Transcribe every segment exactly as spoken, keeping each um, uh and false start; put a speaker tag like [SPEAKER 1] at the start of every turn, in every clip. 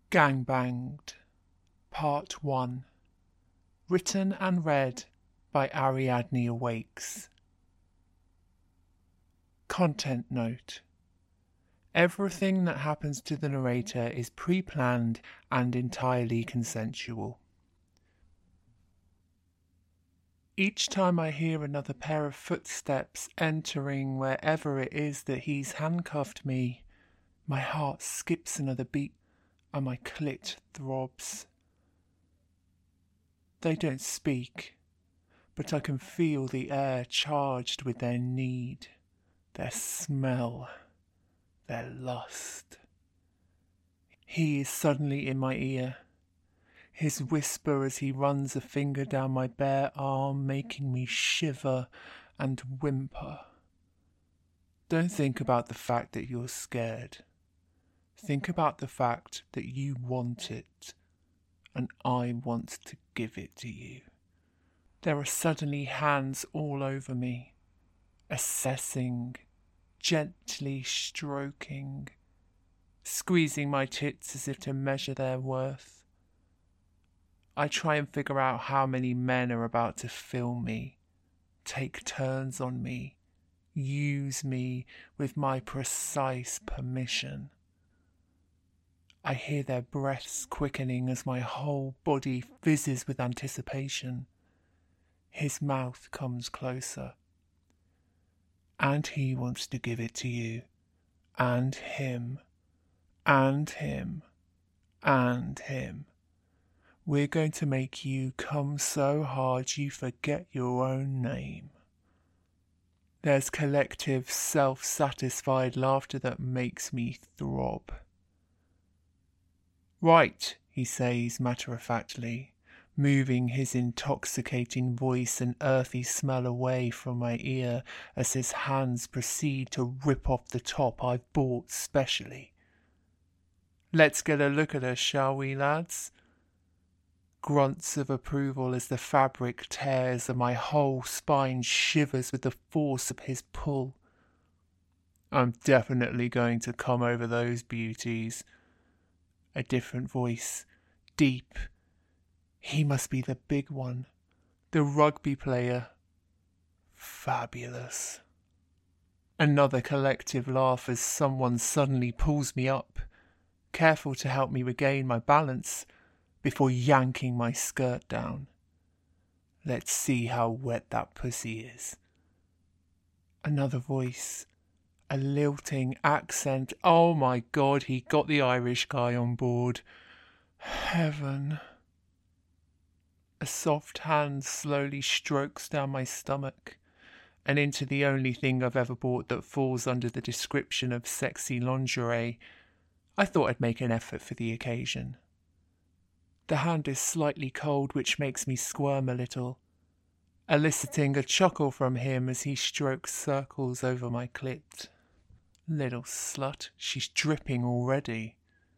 [SPEAKER 1] Gangbanged, Part one. Written and read by Ariadne Awakes. Content note. Everything that happens to the narrator is pre-planned and entirely consensual. Each time I hear another pair of footsteps entering wherever it is that he's handcuffed me, my heart skips another beat and my clit throbs. They don't speak, but I can feel the air charged with their need, their smell, their lust. He is suddenly in my ear, his whisper as he runs a finger down my bare arm, making me shiver and whimper. Don't think about the fact that you're scared. Think about the fact that you want it, and I want to give it to you. There are suddenly hands all over me, assessing, gently stroking, squeezing my tits as if to measure their worth. I try and figure out how many men are about to fill me, take turns on me, use me with my precise permission. I hear their breaths quickening as my whole body fizzes with anticipation. His mouth comes closer. And he wants to give it to you. And him. And him. And him. We're going to make you come so hard you forget your own name. There's collective, self-satisfied laughter that makes me throb. Right, he says matter-of-factly, moving his intoxicating voice and earthy smell away from my ear as his hands proceed to rip off the top I've bought specially. Let's get a look at her, shall we, lads? Grunts of approval as the fabric tears and my whole spine shivers with the force of his pull. I'm definitely going to come over those beauties. A different voice, deep. He must be the big one, the rugby player. Fabulous. Another collective laugh as someone suddenly pulls me up, careful to help me regain my balance before yanking my skirt down. Let's see how wet that pussy is. Another voice. A lilting accent. Oh my God, he got the Irish guy on board. Heaven. A soft hand slowly strokes down my stomach and into the only thing I've ever bought that falls under the description of sexy lingerie. I thought I'd make an effort for the occasion. The hand is slightly cold, which makes me squirm a little, eliciting a chuckle from him as he strokes circles over my clit. Little slut, she's dripping already.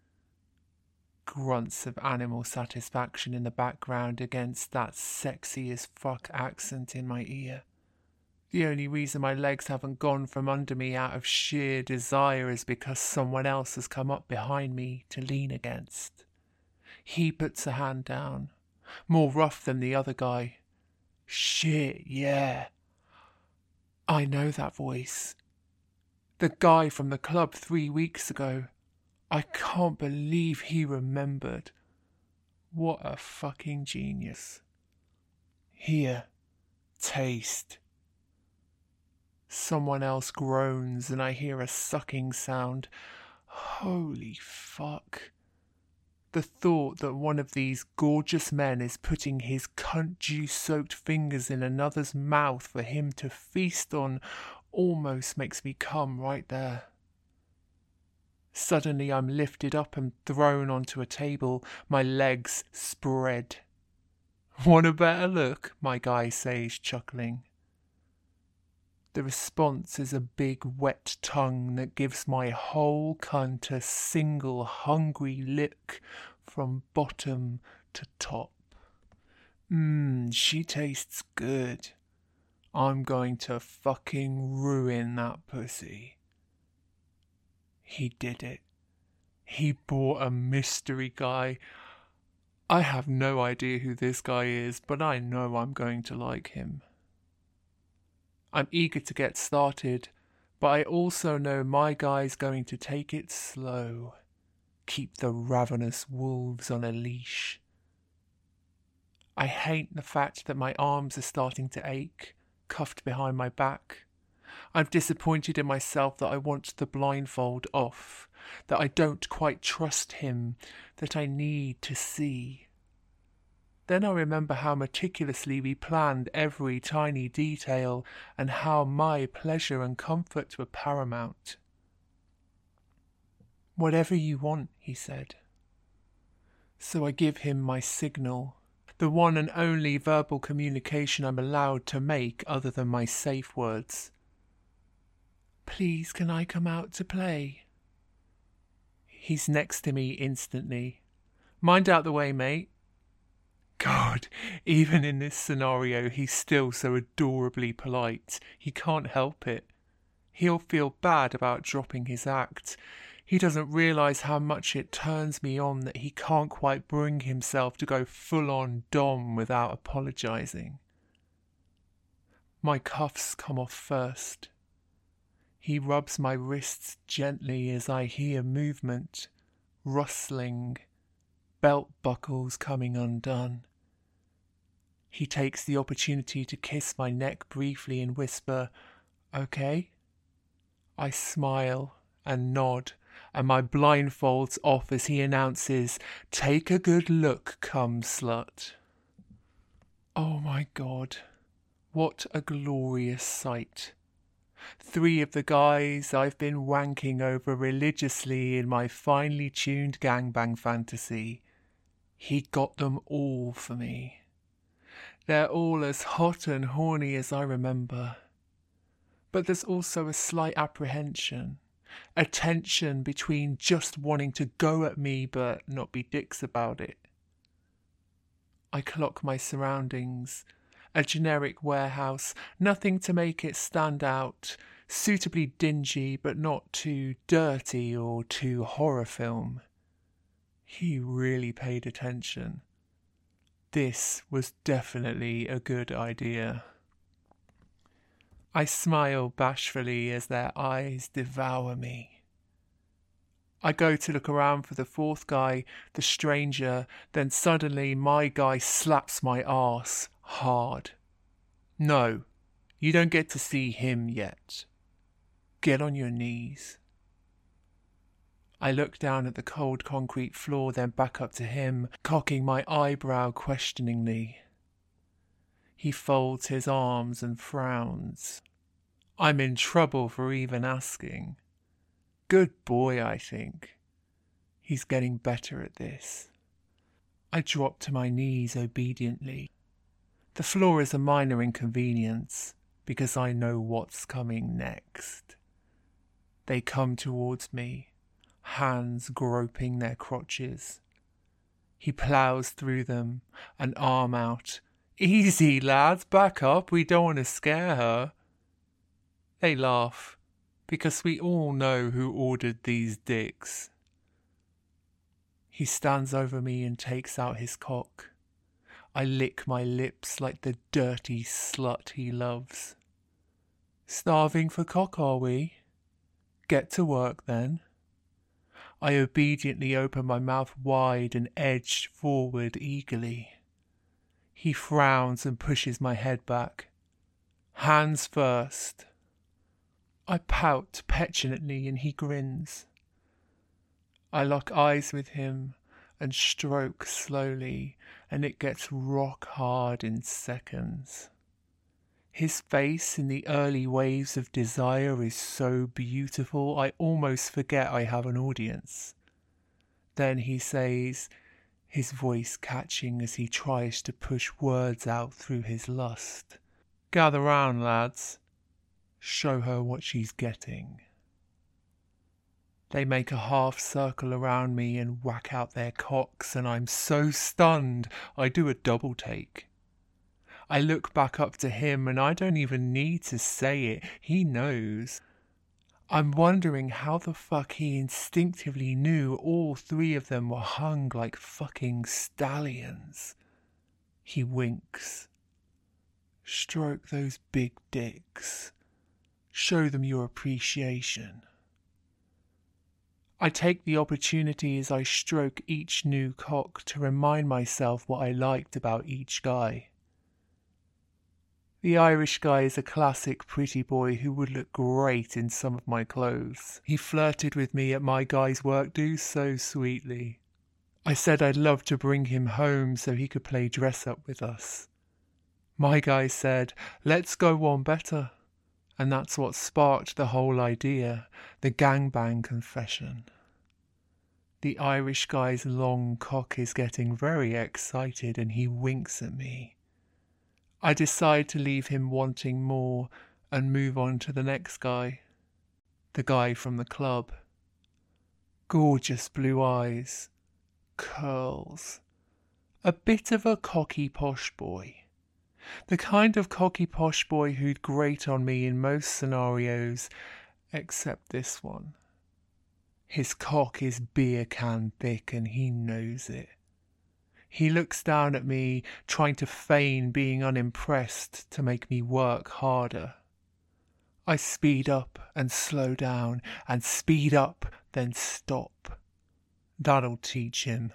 [SPEAKER 1] Grunts of animal satisfaction in the background against that sexy as fuck accent in my ear. The only reason my legs haven't gone from under me out of sheer desire is because someone else has come up behind me to lean against. He puts a hand down, more rough than the other guy. Shit, yeah. I know that voice. The guy from the club three weeks ago. I can't believe he remembered. What a fucking genius. Here, taste. Someone else groans and I hear a sucking sound. Holy fuck. The thought that one of these gorgeous men is putting his cunt juice-soaked fingers in another's mouth for him to feast on almost makes me come right there. Suddenly I'm lifted up and thrown onto a table, my legs spread. Want a better look? My guy says, chuckling. The response is a big wet tongue that gives my whole cunt a single hungry lick from bottom to top. Mmm, she tastes good. I'm going to fucking ruin that pussy. He did it. He brought a mystery guy. I have no idea who this guy is, but I know I'm going to like him. I'm eager to get started, but I also know my guy's going to take it slow. Keep the ravenous wolves on a leash. I hate the fact that my arms are starting to ache, cuffed behind my back. I'm disappointed in myself that I want the blindfold off, that I don't quite trust him, that I need to see. Then I remember how meticulously we planned every tiny detail and how my pleasure and comfort were paramount. "Whatever you want," he said. So I give him my signal, the one and only verbal communication I'm allowed to make other than my safe words. "Please, can I come out to play?" He's next to me instantly. "Mind out the way, mate." God, even in this scenario, he's still so adorably polite. He can't help it. He'll feel bad about dropping his act. He doesn't realise how much it turns me on that he can't quite bring himself to go full-on Dom without apologising. My cuffs come off first. He rubs my wrists gently as I hear movement, rustling, belt buckles coming undone. He takes the opportunity to kiss my neck briefly and whisper, "Okay?" I smile and nod, and my blindfold's off as he announces, "Take a good look, cum slut." Oh my God, what a glorious sight. Three of the guys I've been wanking over religiously in my finely tuned gangbang fantasy, he got them all for me. They're all as hot and horny as I remember. But there's also a slight apprehension, a tension between just wanting to go at me but not be dicks about it. I clock my surroundings. A generic warehouse, nothing to make it stand out, suitably dingy but not too dirty or too horror film. He really paid attention. This was definitely a good idea. I smile bashfully as their eyes devour me. I go to look around for the fourth guy, the stranger, then suddenly my guy slaps my arse hard. "No, you don't get to see him yet. Get on your knees." I look down at the cold concrete floor, then back up to him, cocking my eyebrow questioningly. He folds his arms and frowns. I'm in trouble for even asking. Good boy, I think. He's getting better at this. I drop to my knees obediently. The floor is a minor inconvenience, because I know what's coming next. They come towards me, hands groping their crotches. He ploughs through them, an arm out. "Easy, lads, back up, we don't want to scare her." They laugh, because we all know who ordered these dicks. He stands over me and takes out his cock. I lick my lips like the dirty slut he loves. "Starving for cock, are we? Get to work then." I obediently open my mouth wide and edge forward eagerly. He frowns and pushes my head back. "Hands first." I pout petulantly and he grins. I lock eyes with him and stroke slowly, and it gets rock hard in seconds. His face in the early waves of desire is so beautiful I almost forget I have an audience. Then he says, his voice catching as he tries to push words out through his lust, "Gather round, lads. Show her what she's getting." They make a half circle around me and whack out their cocks, and I'm so stunned I do a double take. I look back up to him and I don't even need to say it, he knows. I'm wondering how the fuck he instinctively knew all three of them were hung like fucking stallions. He winks. Stroke those big dicks. Show them your appreciation. I take the opportunity as I stroke each new cock to remind myself what I liked about each guy. The Irish guy is a classic pretty boy who would look great in some of my clothes. He flirted with me at my guy's work do so sweetly. I said I'd love to bring him home so he could play dress up with us. My guy said, let's go one better. And that's what sparked the whole idea, the gangbang confession. The Irish guy's long cock is getting very excited and he winks at me. I decide to leave him wanting more and move on to the next guy. The guy from the club. Gorgeous blue eyes. Curls. A bit of a cocky posh boy. The kind of cocky posh boy who'd grate on me in most scenarios, except this one. His cock is beer can thick and he knows it. He looks down at me, trying to feign being unimpressed to make me work harder. I speed up and slow down, and speed up, then stop. That'll teach him.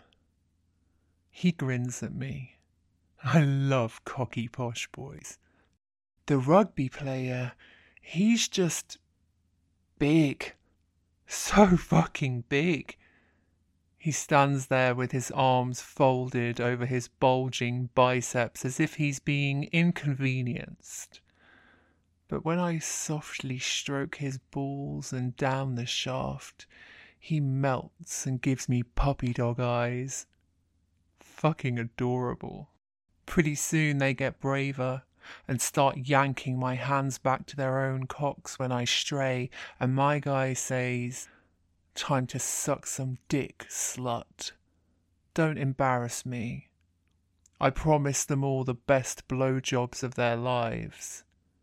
[SPEAKER 1] He grins at me. I love cocky posh boys. The rugby player, he's just big. So fucking big. He stands there with his arms folded over his bulging biceps as if he's being inconvenienced. But when I softly stroke his balls and down the shaft, he melts and gives me puppy dog eyes. Fucking adorable. Pretty soon they get braver and start yanking my hands back to their own cocks when I stray, and my guy says, time to suck some dick, slut. Don't embarrass me. I promise them all the best blowjobs of their lives.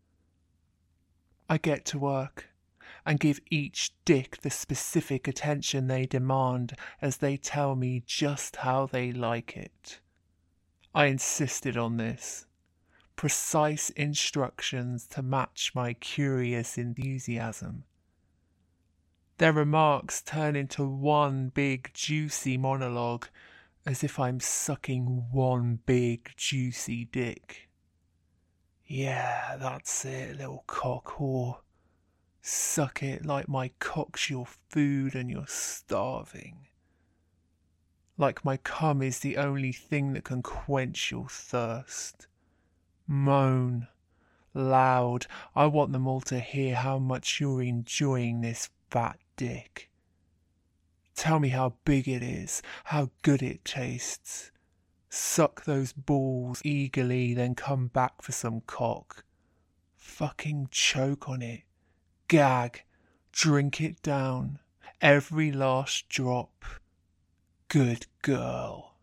[SPEAKER 1] I get to work and give each dick the specific attention they demand as they tell me just how they like it. I insisted on this. Precise instructions to match my curious enthusiasm. Their remarks turn into one big juicy monologue, as if I'm sucking one big juicy dick. Yeah, that's it, little cock whore. Suck it like my cock's your food and you're starving. Like my cum is the only thing that can quench your thirst. Moan. Loud. I want them all to hear how much you're enjoying this fat dick. Tell me how big it is, how good it tastes. Suck those balls eagerly, then come back for some cock. Fucking choke on it. Gag. Drink it down. Every last drop. Good girl.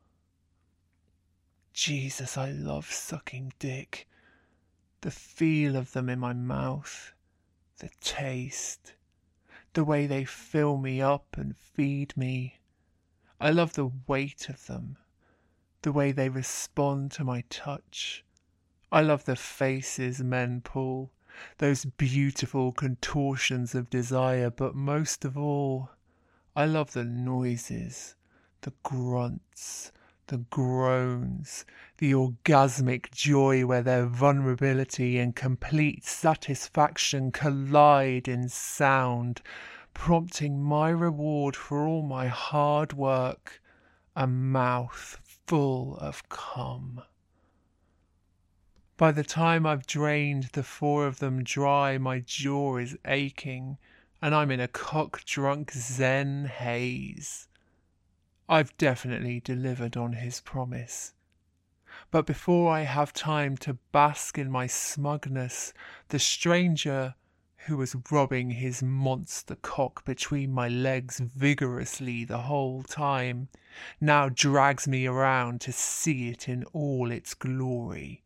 [SPEAKER 1] Jesus, I love sucking dick. The feel of them in my mouth. The taste. The way they fill me up and feed me. I love the weight of them. The way they respond to my touch. I love the faces men pull. Those beautiful contortions of desire. But most of all, I love the noises. The grunts, the groans, the orgasmic joy where their vulnerability and complete satisfaction collide in sound, prompting my reward for all my hard work, a mouth full of cum. By the time I've drained the four of them dry, my jaw is aching, and I'm in a cock-drunk zen haze. I've definitely delivered on his promise. But before I have time to bask in my smugness, the stranger, who was rubbing his monster cock between my legs vigorously the whole time, now drags me around to see it in all its glory.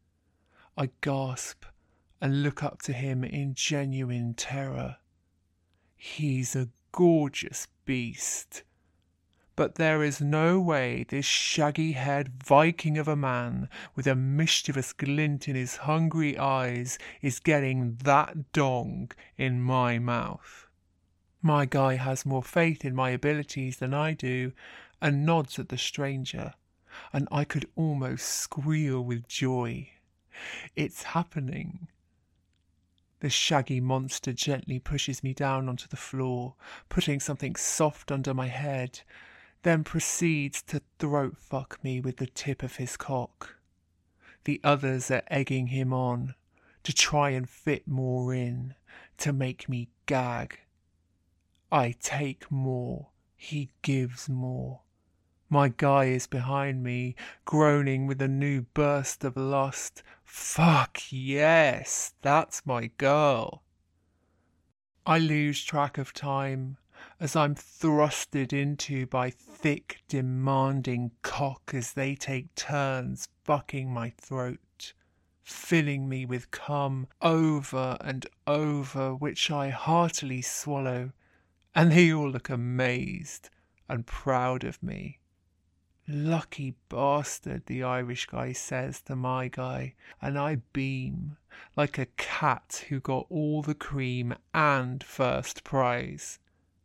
[SPEAKER 1] I gasp and look up to him in genuine terror. He's a gorgeous beast. But there is no way this shaggy-haired Viking of a man with a mischievous glint in his hungry eyes is getting that dong in my mouth. My guy has more faith in my abilities than I do and nods at the stranger, and I could almost squeal with joy. It's happening. The shaggy monster gently pushes me down onto the floor, putting something soft under my head, then proceeds to throat fuck me with the tip of his cock. The others are egging him on to try and fit more in, to make me gag. I take more, he gives more. My guy is behind me, groaning with a new burst of lust. Fuck yes, that's my girl. I lose track of time as I'm thrusted into by thick, demanding cock as they take turns fucking my throat, filling me with cum over and over, which I heartily swallow, and they all look amazed and proud of me. Lucky bastard, the Irish guy says to my guy, and I beam like a cat who got all the cream and first prize.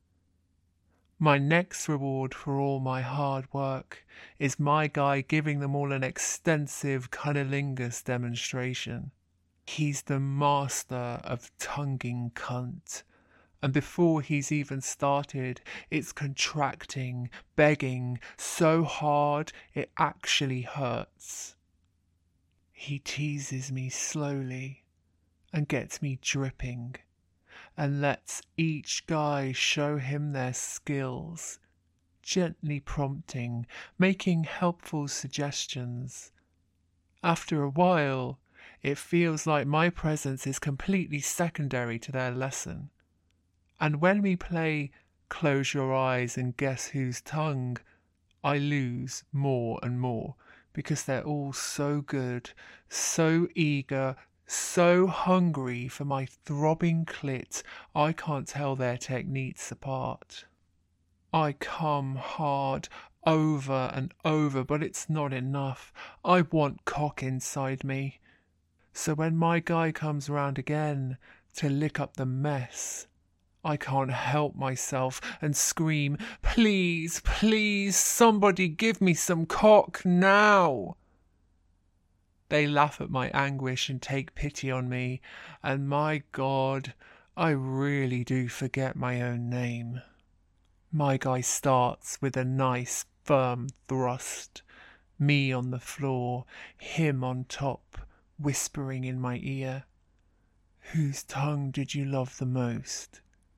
[SPEAKER 1] My next reward for all my hard work is my guy giving them all an extensive cunnilingus demonstration. He's the master of tonguing cunt, and before he's even started, it's contracting, begging, so hard it actually hurts. He teases me slowly and gets me dripping, and lets each guy show him their skills, gently prompting, making helpful suggestions. After a while, it feels like my presence is completely secondary to their lesson. And when we play Close Your Eyes and Guess Whose Tongue, I lose more and more because they're all so good, so eager, so hungry for my throbbing clit, I can't tell their techniques apart. I come hard over and over, but it's not enough. I want cock inside me. So when my guy comes round again to lick up the mess, I can't help myself and scream, please, please, somebody give me some cock now. They laugh at my anguish and take pity on me, and my God, I really do forget my own name. My guy starts with a nice firm thrust, me on the floor, him on top, whispering in my ear, whose tongue did you love the most?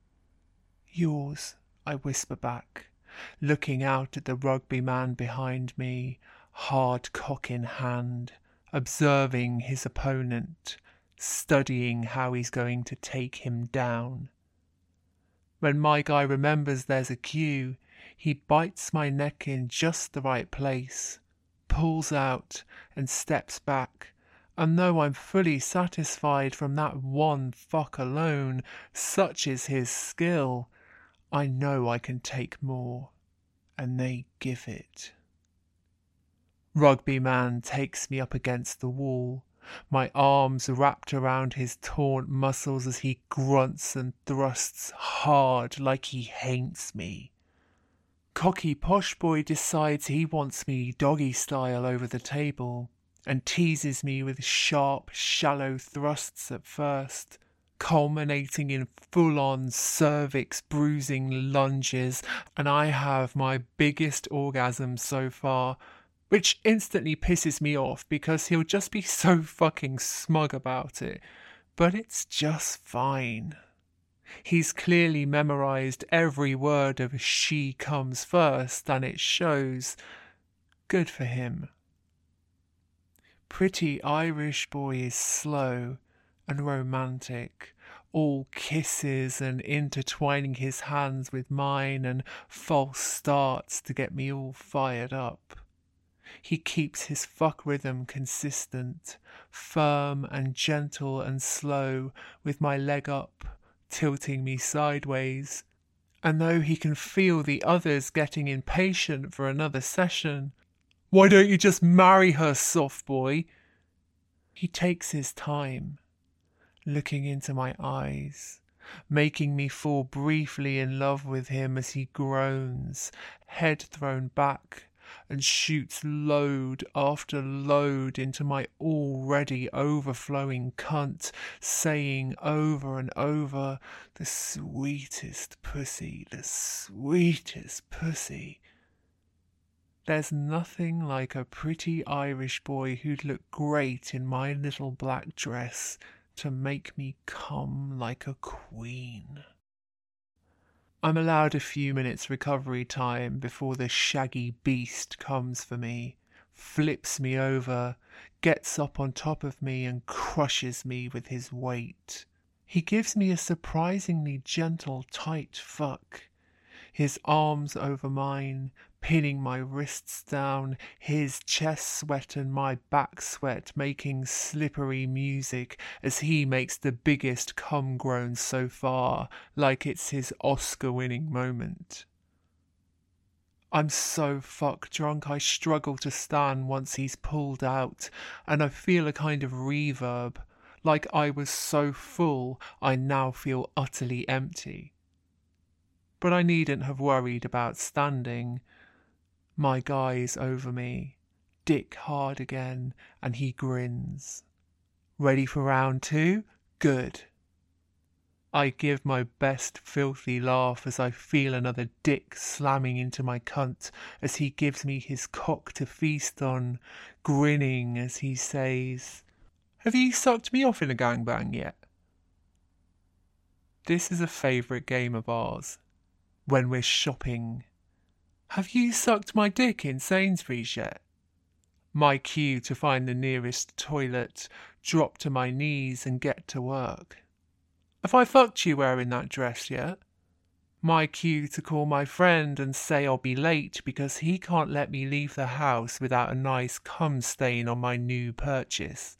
[SPEAKER 1] Yours, I whisper back, looking out at the rugby man behind me, hard cock in hand, observing his opponent, studying how he's going to take him down. When my guy remembers there's a cue, he bites my neck in just the right place, pulls out and steps back, and though I'm fully satisfied from that one fuck alone, such is his skill, I know I can take more, and they give it. Rugby man takes me up against the wall, my arms wrapped around his taut muscles as he grunts and thrusts hard like he hates me. Cocky posh boy decides he wants me doggy style over the table, and teases me with sharp, shallow thrusts at first, culminating in full-on cervix bruising lunges, and I have my biggest orgasm so far, which instantly pisses me off because he'll just be so fucking smug about it. But it's just fine. He's clearly memorized every word of she comes first, and it shows. Good for him. Pretty Irish boy is slow and romantic, all kisses and intertwining his hands with mine and false starts to get me all fired up. He keeps his fuck rhythm consistent, firm and gentle and slow, with my leg up, tilting me sideways. And though he can feel the others getting impatient for another session, "Why don't you just marry her, soft boy?" he takes his time, looking into my eyes, making me fall briefly in love with him as he groans, head thrown back, and shoots load after load into my already overflowing cunt, saying over and over, "The sweetest pussy, the sweetest pussy." There's nothing like a pretty Irish boy who'd look great in my little black dress to make me come like a queen. I'm allowed a few minutes recovery time before the shaggy beast comes for me, flips me over, gets up on top of me and crushes me with his weight. He gives me a surprisingly gentle, tight fuck, his arms over mine, pinning my wrists down, his chest sweat and my back sweat making slippery music as he makes the biggest cum groan so far, like it's his Oscar-winning moment. I'm so fuck drunk I struggle to stand once he's pulled out, and I feel a kind of reverb, like I was so full I now feel utterly empty. But I needn't have worried about standing. My guy's over me, dick hard again, and he grins. Ready for round two? Good. I give my best filthy laugh as I feel another dick slamming into my cunt as he gives me his cock to feast on, grinning as he says, "Have you sucked me off in a gangbang yet?" This is a favourite game of ours. When we're shopping. "Have you sucked my dick in Sainsbury's yet?" My cue to find the nearest toilet, drop to my knees and get to work. "Have I fucked you wearing that dress yet?" My cue to call my friend and say I'll be late because he can't let me leave the house without a nice cum stain on my new purchase.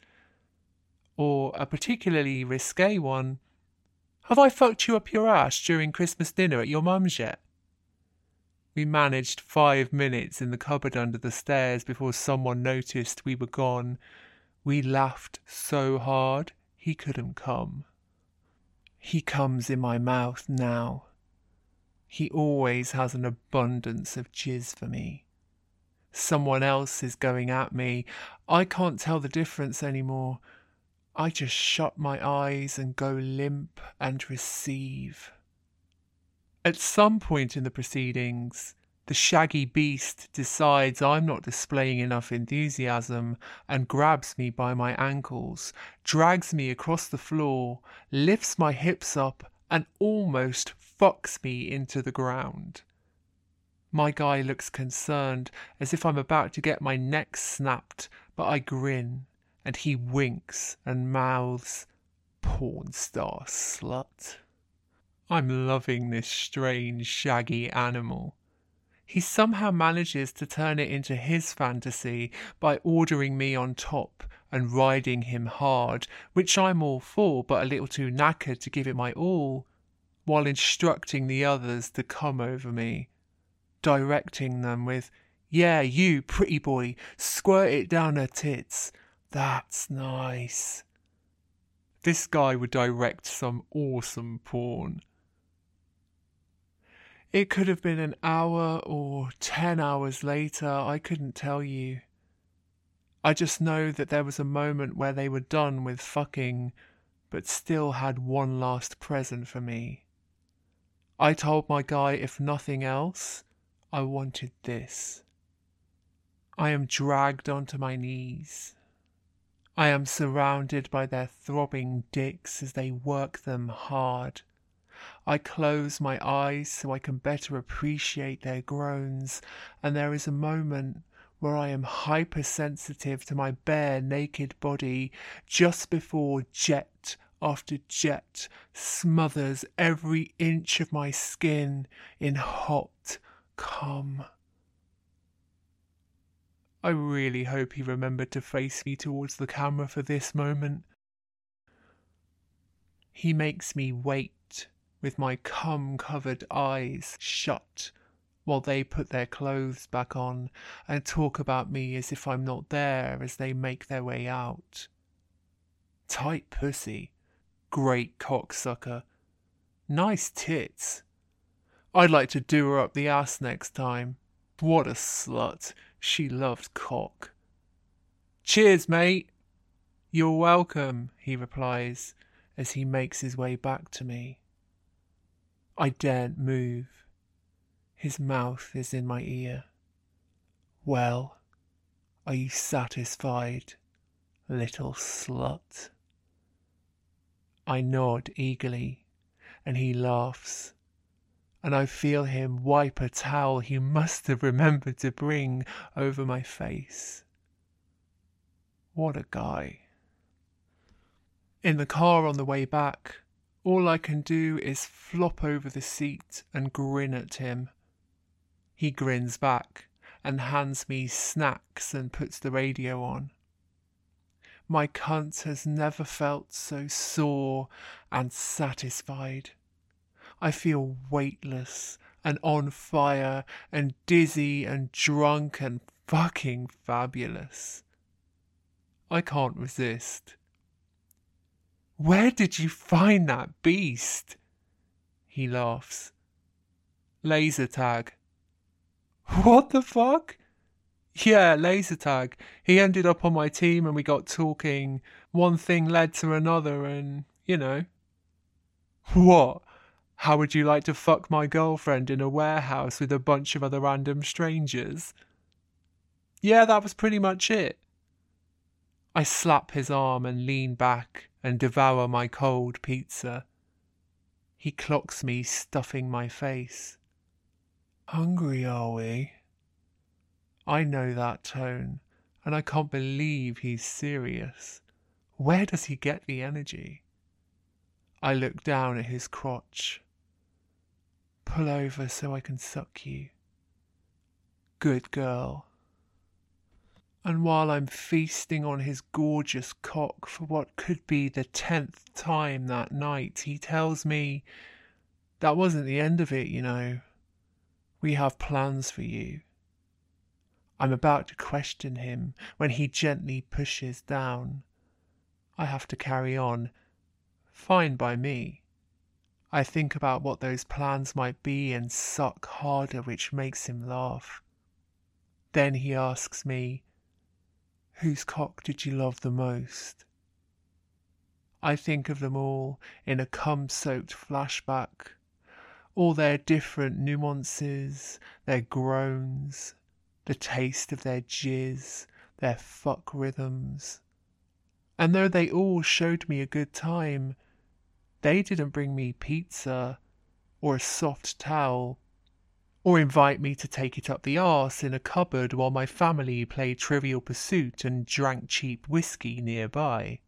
[SPEAKER 1] Or a particularly risque one. "Have I fucked you up your ass during Christmas dinner at your mum's yet?" We managed five minutes in the cupboard under the stairs before someone noticed we were gone. We laughed so hard he couldn't come. He comes in my mouth now. He always has an abundance of jizz for me. Someone else is going at me. I can't tell the difference anymore. I just shut my eyes and go limp and receive. At some point in the proceedings, the shaggy beast decides I'm not displaying enough enthusiasm and grabs me by my ankles, drags me across the floor, lifts my hips up and almost fucks me into the ground. My guy looks concerned, as if I'm about to get my neck snapped, but I grin, and he winks and mouths, "Porn star slut." I'm loving this strange, shaggy animal. He somehow manages to turn it into his fantasy by ordering me on top and riding him hard, which I'm all for but a little too knackered to give it my all, while instructing the others to come over me, directing them with, "Yeah, you, pretty boy, squirt it down her tits. That's nice." This guy would direct some awesome porn. It could have been an hour or ten hours later, I couldn't tell you. I just know that there was a moment where they were done with fucking, but still had one last present for me. I told my guy if nothing else, I wanted this. I am dragged onto my knees. I am surrounded by their throbbing dicks as they work them hard. I close my eyes so I can better appreciate their groans, and there is a moment where I am hypersensitive to my bare naked body just before jet after jet smothers every inch of my skin in hot cum. I really hope he remembered to face me towards the camera for this moment. He makes me wait with my cum-covered eyes shut while they put their clothes back on and talk about me as if I'm not there as they make their way out. Tight pussy. Great cocksucker. Nice tits. I'd like to do her up the ass next time. What a slut. She loved cock. Cheers, mate. You're welcome, he replies as he makes his way back to me. I daren't move. His mouth is in my ear. Well, are you satisfied, little slut? I nod eagerly, and he laughs, and I feel him wipe a towel he must have remembered to bring over my face. What a guy. In the car on the way back, all I can do is flop over the seat and grin at him. He grins back and hands me snacks and puts the radio on. My cunt has never felt so sore and satisfied. I feel weightless and on fire and dizzy and drunk and fucking fabulous. I can't resist. Where did you find that beast? He laughs. Laser tag. What the fuck? Yeah, laser tag. He ended up on my team and we got talking. One thing led to another and, you know. What? How would you like to fuck my girlfriend in a warehouse with a bunch of other random strangers? Yeah, that was pretty much it. I slap his arm and lean back and devour my cold pizza. He clocks me stuffing my face. Hungry, are we? I know that tone, and I can't believe he's serious. Where does he get the energy? I look down at his crotch. Pull over so I can suck you. Good girl. And while I'm feasting on his gorgeous cock for what could be the tenth time that night, he tells me, that wasn't the end of it, you know. We have plans for you. I'm about to question him when he gently pushes down. I have to carry on. Fine by me. I think about what those plans might be and suck harder, which makes him laugh. Then he asks me, whose cock did you love the most? I think of them all in a cum-soaked flashback, all their different nuances, their groans, the taste of their jizz, their fuck rhythms. And though they all showed me a good time, they didn't bring me pizza or a soft towel or invite me to take it up the arse in a cupboard while my family played Trivial Pursuit and drank cheap whiskey nearby.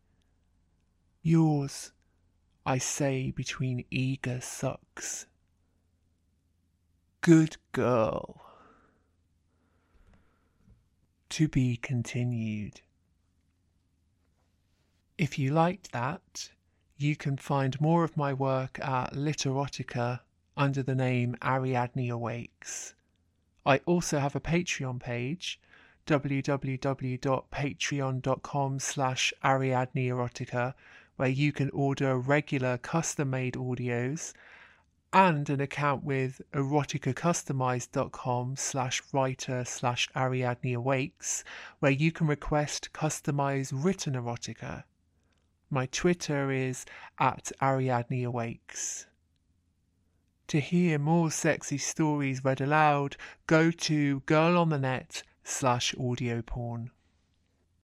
[SPEAKER 1] Yours, I say between eager sucks. Good girl. To be continued. If you liked that, you can find more of my work at Literotica under the name Ariadne Awakes. I also have a Patreon page, www.patreon.com slash Ariadne Erotica, where you can order regular custom-made audios, and an account with eroticacustomized.com slash writer slash Ariadne Awakes, where you can request customized written erotica. My Twitter is at Ariadne Awakes. To hear more sexy stories read aloud, go to girlonthenet slash audio porn.